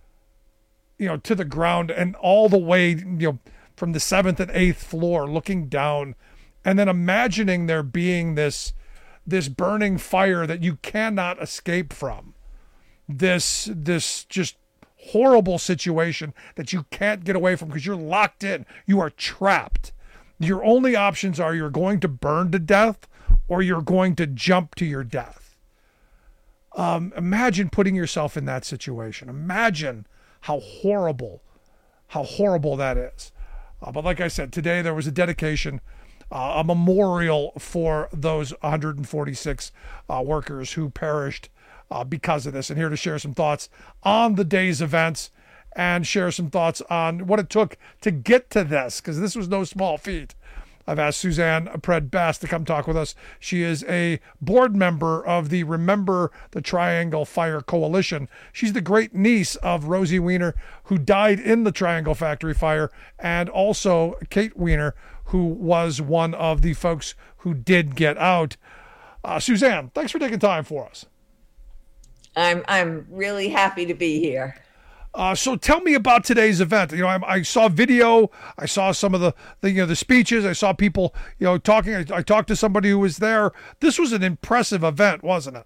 you know, to the ground and all the way, you know, from the seventh and eighth floor, looking down and then imagining there being this, this burning fire that you cannot escape from, this this just horrible situation that you can't get away from because you're locked in, you are trapped. Your only options are you're going to burn to death or you're going to jump to your death. Um, imagine putting yourself in that situation. Imagine how horrible, how horrible that is. Uh, but like I said, today there was a dedication, Uh, a memorial for those one hundred forty-six uh, workers who perished uh, because of this. And here to share some thoughts on the day's events and share some thoughts on what it took to get to this, because this was no small feat. I've asked Suzanne Pred-Best to come talk with us. She is a board member of the Remember the Triangle Fire Coalition. She's the great niece of Rosie Weiner, who died in the Triangle Factory fire, and also Kate Weiner, who was one of the folks who did get out. Uh, Suzanne, thanks for taking time for us. I'm I'm really happy to be here. Uh, so tell me about today's event. You know, I, I saw video. I saw some of the, the you know the speeches. I saw people you know talking. I, I talked to somebody who was there. This was an impressive event, wasn't it?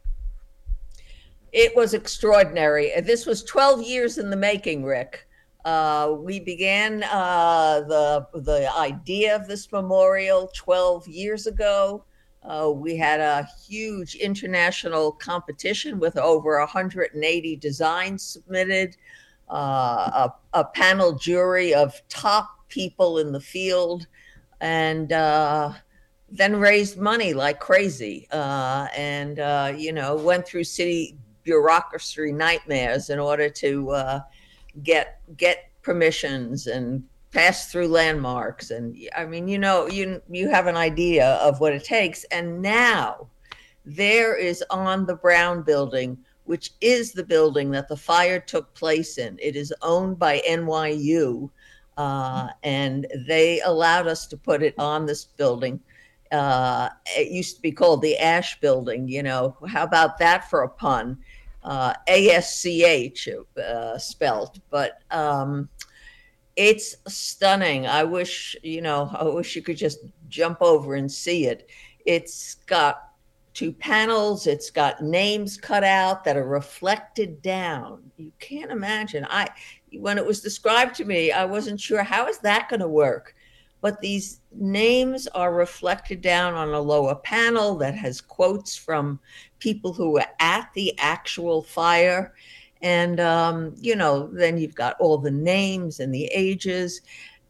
It was extraordinary. This was twelve years in the making, Rick. Uh, we began uh, the the idea of this memorial twelve years ago. Uh, we had a huge international competition with over one hundred eighty designs submitted, uh, a, a panel jury of top people in the field, and uh, then raised money like crazy. Uh, and, uh, you know, went through city bureaucracy nightmares in order to uh, get get permissions and pass through landmarks. And I mean, you know, you you have an idea of what it takes. And now there is on the Brown Building, which is the building that the fire took place in. It is owned by N Y U, uh, and they allowed us to put it on this building. Uh, it used to be called the Ash Building, you know. How about that for a pun? Uh, A S C H uh, spelt, but um, it's stunning. I wish, you know, I wish you could just jump over and see it. It's got two panels. It's got names cut out that are reflected down. You can't imagine. I, when it was described to me, I wasn't sure, how is that going to work? But these names are reflected down on a lower panel that has quotes from people who were at the actual fire. And, um, you know, then you've got all the names and the ages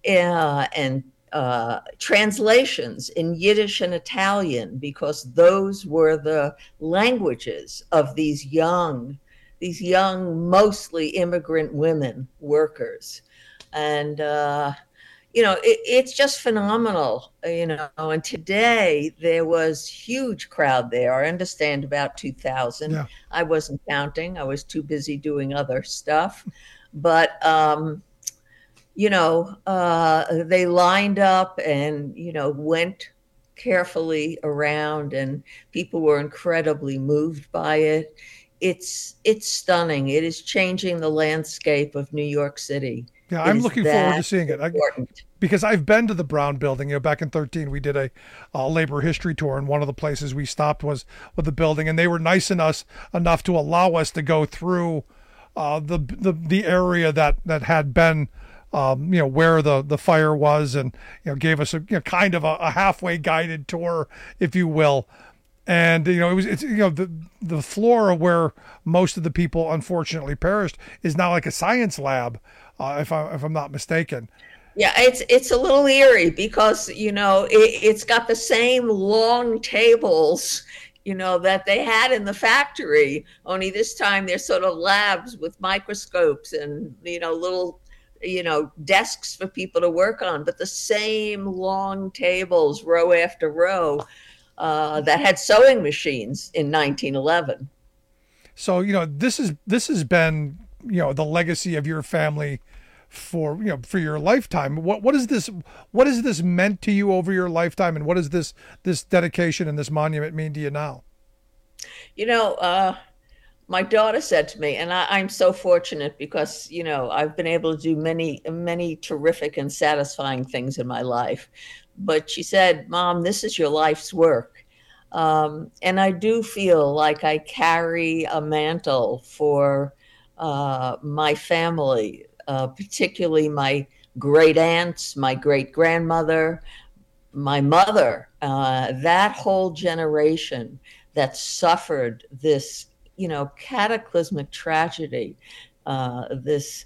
uh, and uh, translations in Yiddish and Italian, because those were the languages of these young, these young, mostly immigrant women workers. And, uh, you know, it, it's just phenomenal, you know, and today there was huge crowd there. I understand about two thousand. Yeah. I wasn't counting. I was too busy doing other stuff. But, um, you know, uh, they lined up and, you know, went carefully around, and people were incredibly moved by it. It's, it's stunning. It is changing the landscape of New York City. Yeah, I'm looking forward to seeing it I, because I've been to the Brown Building. You know, back in thirteen, we did a, a labor history tour, and one of the places we stopped was with the building, and they were nice enough enough to allow us to go through uh, the the the area that that had been, um, you know, where the the fire was, and you know, gave us a you know, kind of a, a halfway guided tour, if you will. And you know, it was it's you know the the floor where most of the people unfortunately perished is now like a science lab. Uh, if I if I'm not mistaken. Yeah, it's it's a little eerie because you know it, it's got the same long tables, you know, that they had in the factory. Only this time they're sort of labs with microscopes and you know little you know desks for people to work on, but the same long tables, row after row, uh, that had sewing machines in nineteen eleven. So you know this is this has been you know the legacy of your family for you know for your lifetime. What what is this what has this meant to you over your lifetime, and what does this this dedication and this monument mean to you now? You know, uh, my daughter said to me, and I, I'm so fortunate because you know I've been able to do many many terrific and satisfying things in my life. But she said, "Mom, this is your life's work," um, and I do feel like I carry a mantle for uh, my family. Uh, particularly my great aunts, my great grandmother, my mother, uh, that whole generation that suffered this, you know, cataclysmic tragedy, uh, this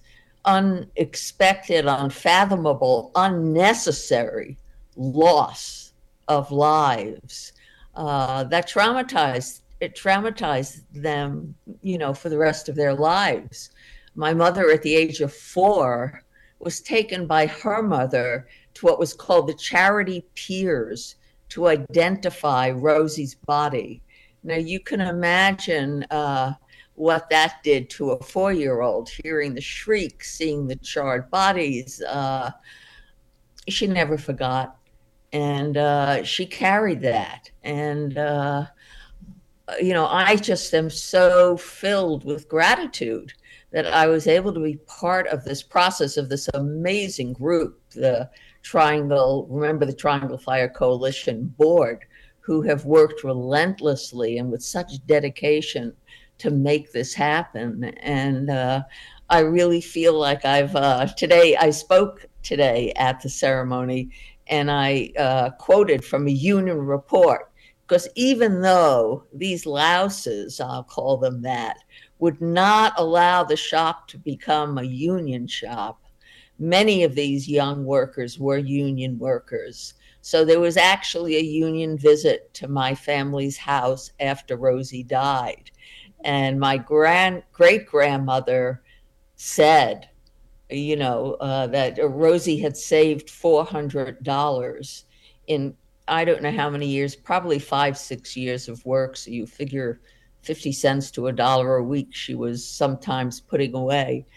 unexpected, unfathomable, unnecessary loss of lives uh, that traumatized it traumatized them, you know, for the rest of their lives. My mother, at the age of four, was taken by her mother to what was called the Charity Piers to identify Rosie's body. Now, you can imagine uh, what that did to a four-year-old, hearing the shrieks, seeing the charred bodies. Uh, she never forgot, and uh, she carried that. And, uh, you know, I just am so filled with gratitude that I was able to be part of this process of this amazing group, the Triangle, remember the Triangle Fire Coalition Board, who have worked relentlessly and with such dedication to make this happen. And uh, I really feel like I've, uh, today, I spoke today at the ceremony, and I uh, quoted from a union report, because even though these louses, I'll call them that, would not allow the shop to become a union shop, many of these young workers were union workers. So there was actually a union visit to my family's house after Rosie died. And my grand great-grandmother said, you know, uh, that Rosie had saved four hundred dollars in, I don't know how many years, probably five, six years of work. So you figure fifty cents to a dollar a week she was sometimes putting away.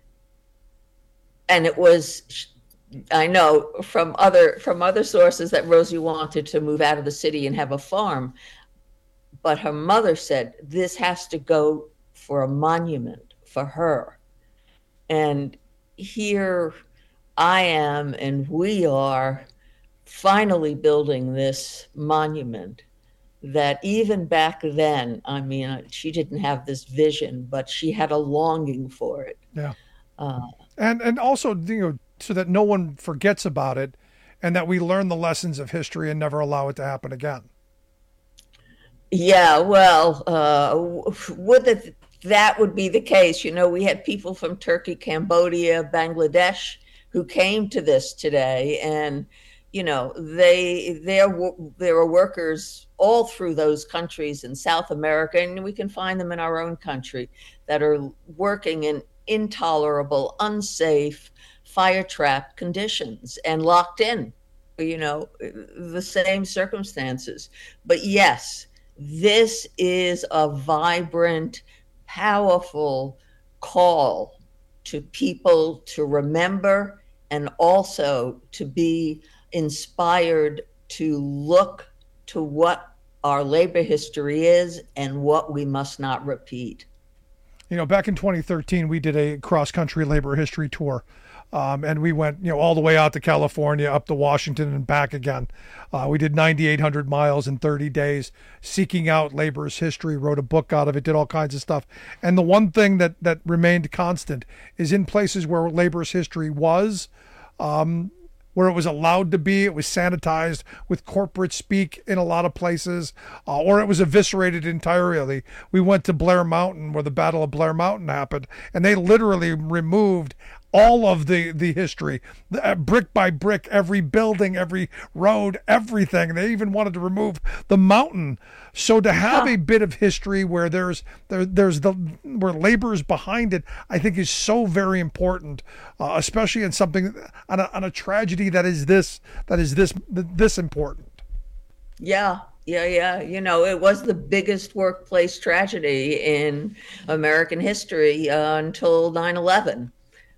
And it was, I know from other from other sources that Rosie wanted to move out of the city and have a farm. But her mother said, this has to go for a monument for her. And here I am, and we are finally building this monument that even back then, I mean, she didn't have this vision, but she had a longing for it. Yeah. Uh, and and also, you know, so that no one forgets about it, and that we learn the lessons of history and never allow it to happen again. Yeah, well, uh, would that that would be the case? You know, we had people from Turkey, Cambodia, Bangladesh who came to this today, and you know, they there there are workers all through those countries in South America, and we can find them in our own country that are working in intolerable, unsafe, fire-trapped conditions and locked in, you know, the same circumstances. But yes, this is a vibrant, powerful call to people to remember and also to be inspired to look to what our labor history is and what we must not repeat. You know, back in twenty thirteen, we did a cross-country labor history tour, um, and we went, you know, all the way out to California, up to Washington, and back again. Uh, we did ninety-eight hundred miles in thirty days, seeking out labor's history, wrote a book out of it, did all kinds of stuff. And the one thing that, that remained constant is in places where labor's history was, um, where it was allowed to be, it was sanitized with corporate speak in a lot of places, uh, or it was eviscerated entirely. We went to Blair Mountain, where the Battle of Blair Mountain happened, and they literally removed all of the, the history, uh, brick by brick, every building, every road, everything. They even wanted to remove the mountain. So to have a bit of history where there's there, there's the where labor is behind it, I think is so very important, uh, especially in something on a, on a tragedy that is this that is this this important. Yeah. Yeah, yeah. You know, it was the biggest workplace tragedy in American history uh, until nine eleven.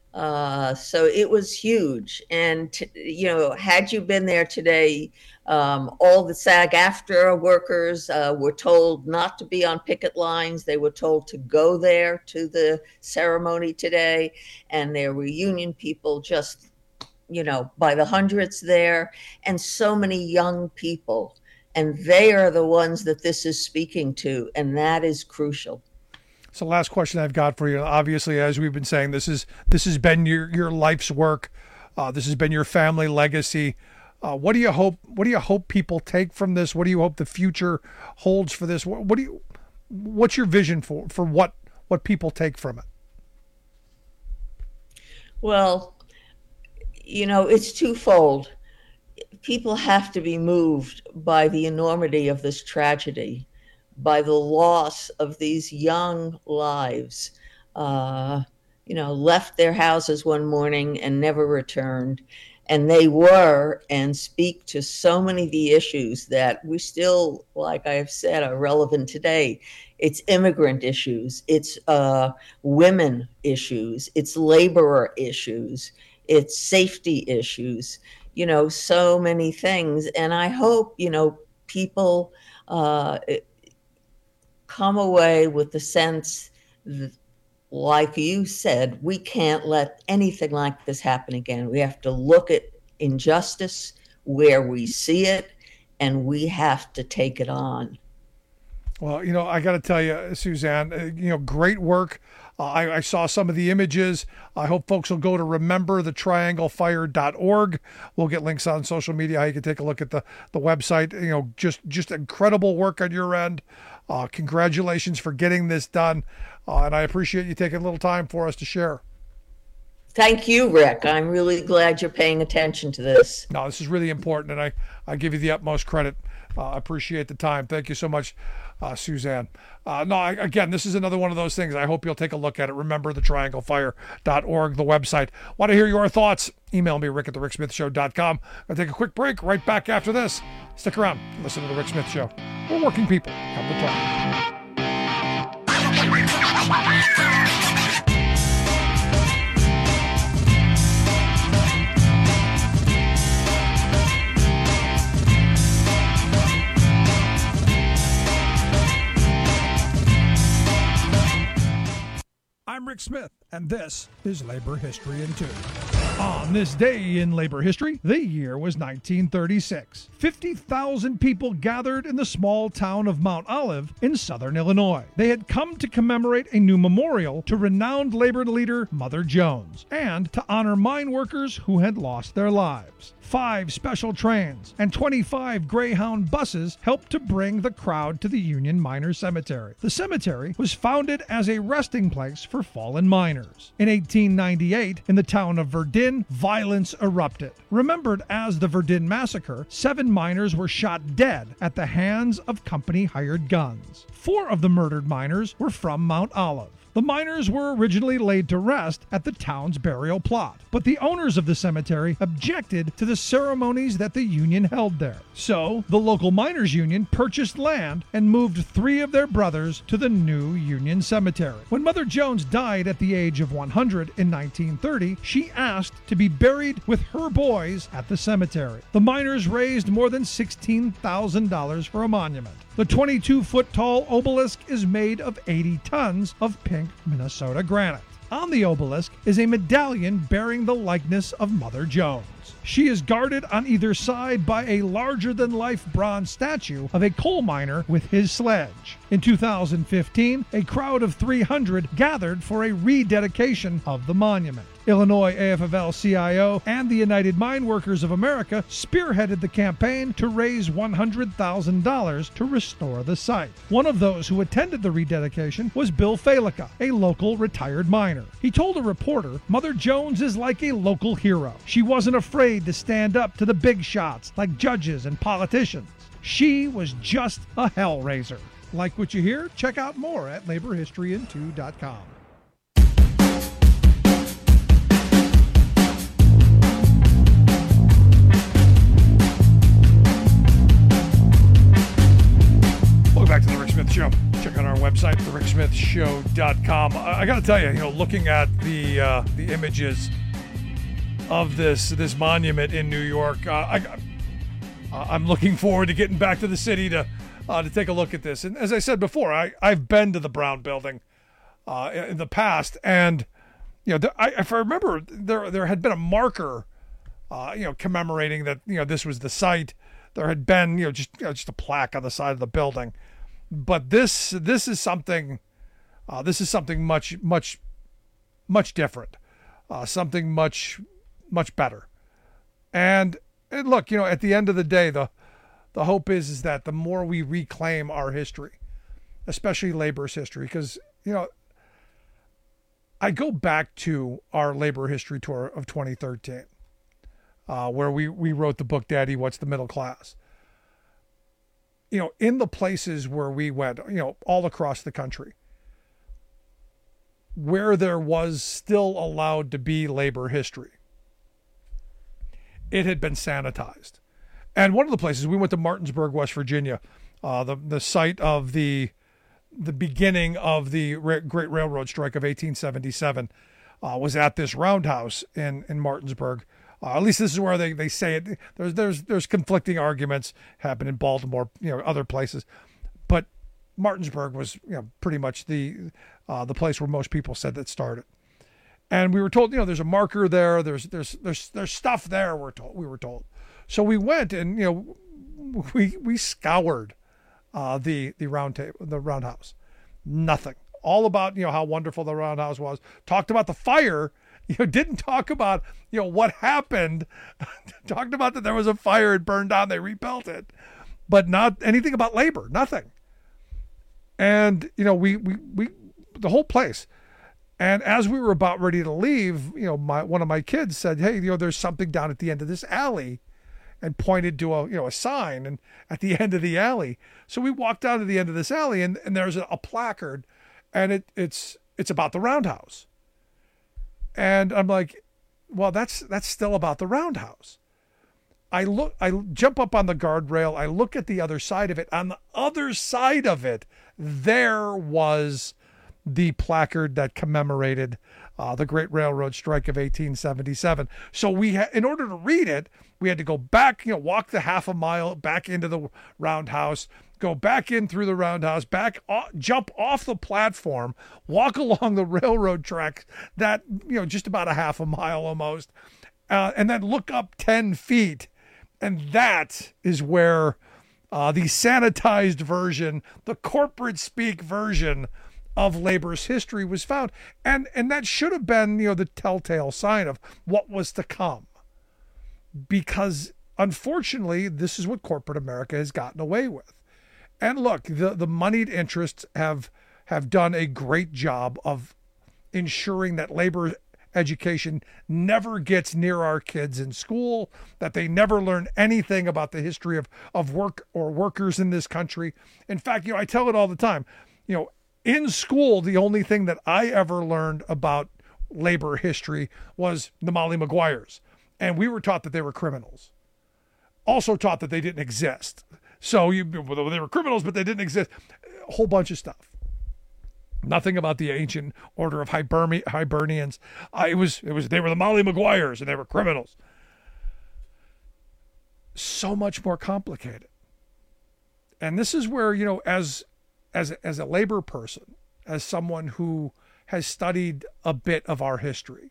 Uh, so it was huge. And, t- you know, had you been there today, um, all the SAG-AFTRA workers uh, were told not to be on picket lines. They were told to go there to the ceremony today. And there were union people just, you know, by the hundreds there, and so many young people. And they are the ones that this is speaking to, and that is crucial. So last question I've got for you. Obviously, as we've been saying, this is this has been your, your life's work. Uh, this has been your family legacy. Uh, what do you hope? What do you hope people take from this? What do you hope the future holds for this? What, what do you? What's your vision for for what what people take from it? Well, you know, it's twofold. People have to be moved by the enormity of this tragedy, by the loss of these young lives, uh, you know, left their houses one morning and never returned. And they were, and speak to so many of the issues that we still, like I've said, are relevant today. It's immigrant issues, it's uh, women issues, it's laborer issues, it's safety issues, you know, so many things. And I hope, you know, people uh, come away with the sense that, like you said, we can't let anything like this happen again. We have to look at injustice where we see it, and we have to take it on. Well, you know, I got to tell you, Suzanne, uh, you know, great work. Uh, I, I saw some of the images. I hope folks will go to remember the triangle fire dot org. We'll get links on social media how you can take a look at the, the website. You know, just, just incredible work on your end. Uh, congratulations for getting this done. Uh, and I appreciate you taking a little time for us to share. Thank you, Rick. I'm really glad you're paying attention to this. No, this is really important, and I, I give you the utmost credit. I uh, appreciate the time. Thank you so much, uh, Suzanne. Uh, no, I, again, this is another one of those things. I hope you'll take a look at it. Remember the triangle fire dot org, the website. Want to hear your thoughts? Email me, rick at the rick smith show dot com. I'll take a quick break right back after this. Stick around. Listen to The Rick Smith Show. We're working people. Have the talk. I'm Rick Smith, and this is Labor History in Two. On this day in labor history, the year was nineteen thirty-six. fifty thousand people gathered in the small town of Mount Olive in southern Illinois. They had come to commemorate a new memorial to renowned labor leader Mother Jones and to honor mine workers who had lost their lives. Five special trains and twenty-five Greyhound buses helped to bring the crowd to the Union Miners Cemetery. The cemetery was founded as a resting place for fallen miners. In eighteen ninety-eight, in the town of Verdun, violence erupted. Remembered as the Verdun Massacre, seven miners were shot dead at the hands of company-hired guns. Four of the murdered miners were from Mount Olive. The miners were originally laid to rest at the town's burial plot, but the owners of the cemetery objected to the ceremonies that the union held there. So, the local miners' union purchased land and moved three of their brothers to the new Union Cemetery. When Mother Jones died at the age of one hundred in nineteen thirty, she asked to be buried with her boys at the cemetery. The miners raised more than sixteen thousand dollars for a monument. The twenty-two foot tall obelisk is made of eighty tons of pink Minnesota granite. On the obelisk is a medallion bearing the likeness of Mother Jones. She is guarded on either side by a larger-than-life bronze statue of a coal miner with his sledge. In two thousand fifteen, a crowd of three hundred gathered for a rededication of the monument. Illinois A F L L C I O and the United Mine Workers of America spearheaded the campaign to raise one hundred thousand dollars to restore the site. One of those who attended the rededication was Bill Falica, a local retired miner. He told a reporter, "Mother Jones is like a local hero. She wasn't afraid to stand up to the big shots like judges and politicians. She was just a hellraiser." Like what you hear? Check out more at labor history in two dot com. Back to the Rick Smith Show. Check out our website, the rick smith show dot com. I, I got to tell you, you know, looking at the uh, the images of this this monument in New York, uh, I, uh, I'm looking forward to getting back to the city to uh, to take a look at this. And as I said before, I I've been to the Brown Building uh, in the past, and you know, there, I, if I remember, there there had been a marker, uh, you know, commemorating that you know this was the site. There had been you know just you know, just a plaque on the side of the building. But this this is something, uh, this is something much much much different, uh, something much much better, and, and look, you know, at the end of the day, the the hope is is that the more we reclaim our history, especially labor's history, because you know, I go back to our labor history tour of twenty thirteen, uh, where we we wrote the book, Daddy, What's the Middle Class? You know, in the places where we went, you know, all across the country, where there was still allowed to be labor history, it had been sanitized. And one of the places, we went to Martinsburg, West Virginia, uh, the the site of the the beginning of the Ra- Great Railroad Strike of eighteen seventy-seven, uh, was at this roundhouse in in Martinsburg. Uh, at least this is where they, they say it. There's there's there's conflicting arguments happen in Baltimore, you know, other places, but Martinsburg was you know pretty much the uh, the place where most people said that started. And we were told, you know, there's a marker there. There's there's there's there's stuff there. We're told we were told. So we went and you know we we scoured uh, the the round table, the roundhouse. Nothing. All about you know how wonderful the roundhouse was. Talked about the fire. You know, didn't talk about, you know, what happened. Talked about that there was a fire, it burned down, they rebuilt it, but not anything about labor, nothing. And, you know, we, we, we, the whole place. And as we were about ready to leave, you know, my, one of my kids said, hey, you know, there's something down at the end of this alley, and pointed to a, you know, a sign and at the end of the alley. So we walked down to the end of this alley and, and there's a, a placard and it, it's, it's about the roundhouse. And I'm like, well, that's that's still about the roundhouse. I look, I jump up on the guardrail. I look at the other side of it. On the other side of it, there was the placard that commemorated uh, the Great Railroad Strike of eighteen seventy-seven. So we, ha- in order to read it, we had to go back, you know, walk the half a mile back into the roundhouse, go back in through the roundhouse, back, off, jump off the platform, walk along the railroad track that, you know, just about a half a mile almost, uh, and then look up ten feet. And that is where uh, the sanitized version, the corporate speak version of labor's history was found. And, and that should have been, you know, the telltale sign of what was to come. Because unfortunately, this is what corporate America has gotten away with. And look, the, the moneyed interests have have done a great job of ensuring that labor education never gets near our kids in school, that they never learn anything about the history of, of work or workers in this country. In fact, you know, I tell it all the time, you know, in school, the only thing that I ever learned about labor history was the Molly Maguires. And we were taught that they were criminals. Also taught that they didn't exist. So you, well, they were criminals, but they didn't exist. A whole bunch of stuff. Nothing about the ancient order of Hiberni- Hibernians. Uh, it was, it was, they were the Molly Maguires and they were criminals. So much more complicated. And this is where, you know, as, as, as a labor person, as someone who has studied a bit of our history,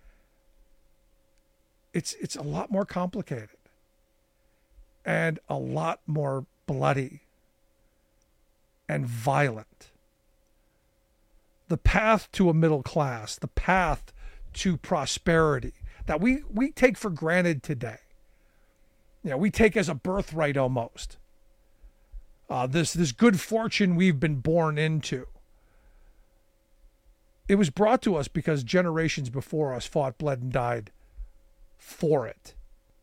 it's, it's a lot more complicated and a lot more bloody and violent. The path to a middle class, the path to prosperity that we, we take for granted today, you know, we take as a birthright almost. Uh, this, this good fortune we've been born into. It was brought to us because generations before us fought, bled, and died for it.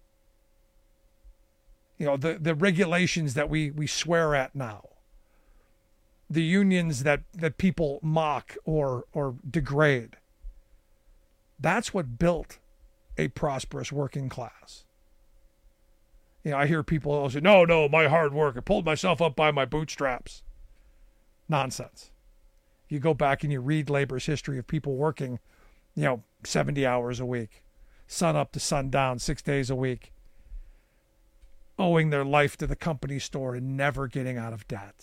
You know, the, the regulations that we, we swear at now. The unions that, that people mock or or degrade. That's what built a prosperous working class. You know, I hear people all say, no, no, my hard work, I pulled myself up by my bootstraps. Nonsense. You go back and you read labor's history of people working, you know, seventy hours a week, sun up to sundown, six days a week, owing their life to the company store and never getting out of debt.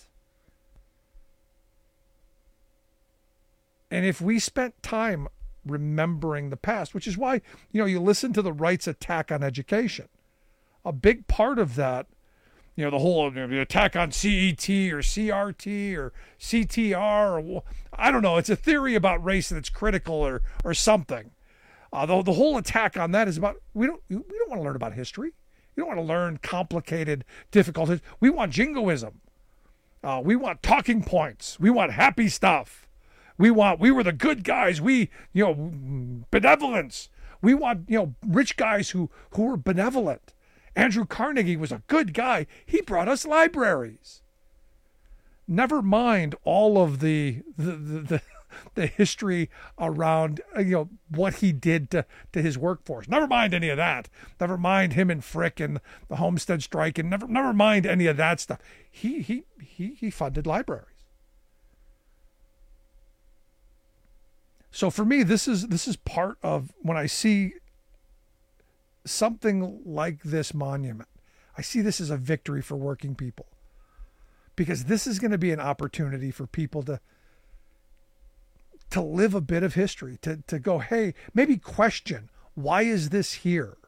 And if we spent time remembering the past, which is why, you know, you listen to the right's attack on education. A big part of that, you know, the whole the attack on C E T or C R T or C T R, or I don't know, it's a theory about race that's critical or or something. Uh, the, the whole attack on that is about, we don't we don't want to learn about history. We don't want to learn complicated, difficult history. We want jingoism. Uh, we want talking points. We want happy stuff. We want, we were the good guys. We, you know, benevolence. We want, you know, rich guys who, who were benevolent. Andrew Carnegie was a good guy. He brought us libraries. Never mind all of the, the, the, the, the history around, you know, what he did to, to his workforce. Never mind any of that. Never mind him and Frick and the Homestead strike and never, never mind any of that stuff. He, he, he, he funded libraries. So for me, this is this is part of when I see something like this monument, I see this as a victory for working people, because this is going to be an opportunity for people to to live a bit of history, to to go, hey, maybe question, why is this here?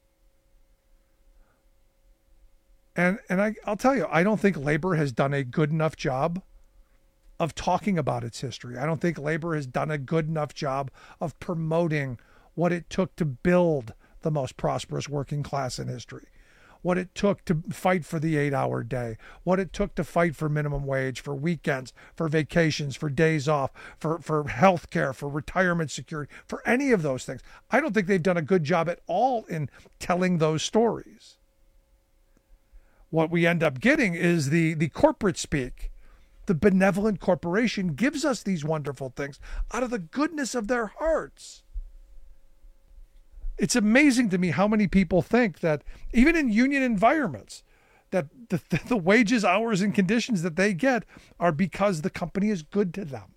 And and I, I'll tell you, I don't think labor has done a good enough job of talking about its history. I don't think labor has done a good enough job of promoting what it took to build the most prosperous working class in history, what it took to fight for the eight-hour day, what it took to fight for minimum wage, for weekends, for vacations, for days off, for, for health care, for retirement security, for any of those things. I don't think they've done a good job at all in telling those stories. What we end up getting is the, the corporate speak. The benevolent corporation gives us these wonderful things out of the goodness of their hearts. It's amazing to me how many people think that even in union environments, that the, the wages, hours, and conditions that they get are because the company is good to them.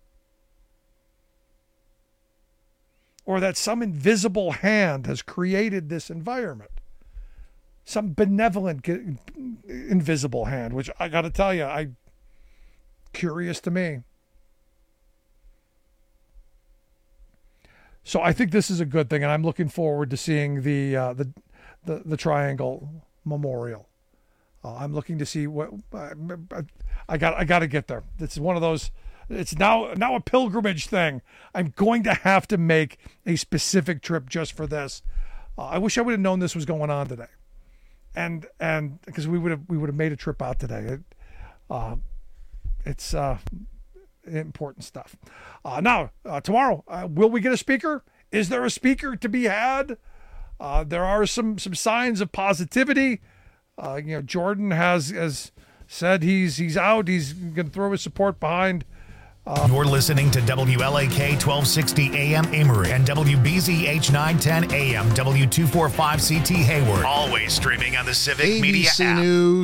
Or that some invisible hand has created this environment. Some benevolent, invisible hand, which I got to tell you, I curious to me. So I think this is a good thing, and I'm looking forward to seeing the uh, the, the the Triangle Memorial. Uh, I'm looking to see what uh, I got. I got to get there. This is one of those. It's now now a pilgrimage thing. I'm going to have to make a specific trip just for this. Uh, I wish I would have known this was going on today, and and because we would have we would have made a trip out today. It, uh, it's uh, important stuff. Uh, now uh, tomorrow, uh, will we get a speaker? Is there a speaker to be had? Uh, there are some some signs of positivity. Uh, you know, Jordan has has said he's he's out. He's going to throw his support behind. Uh, You're listening to W L A K twelve sixty A M Emory and W B Z H nine ten A M W two forty-five C T Hayward. Always streaming on the Civic A B C Media app. News.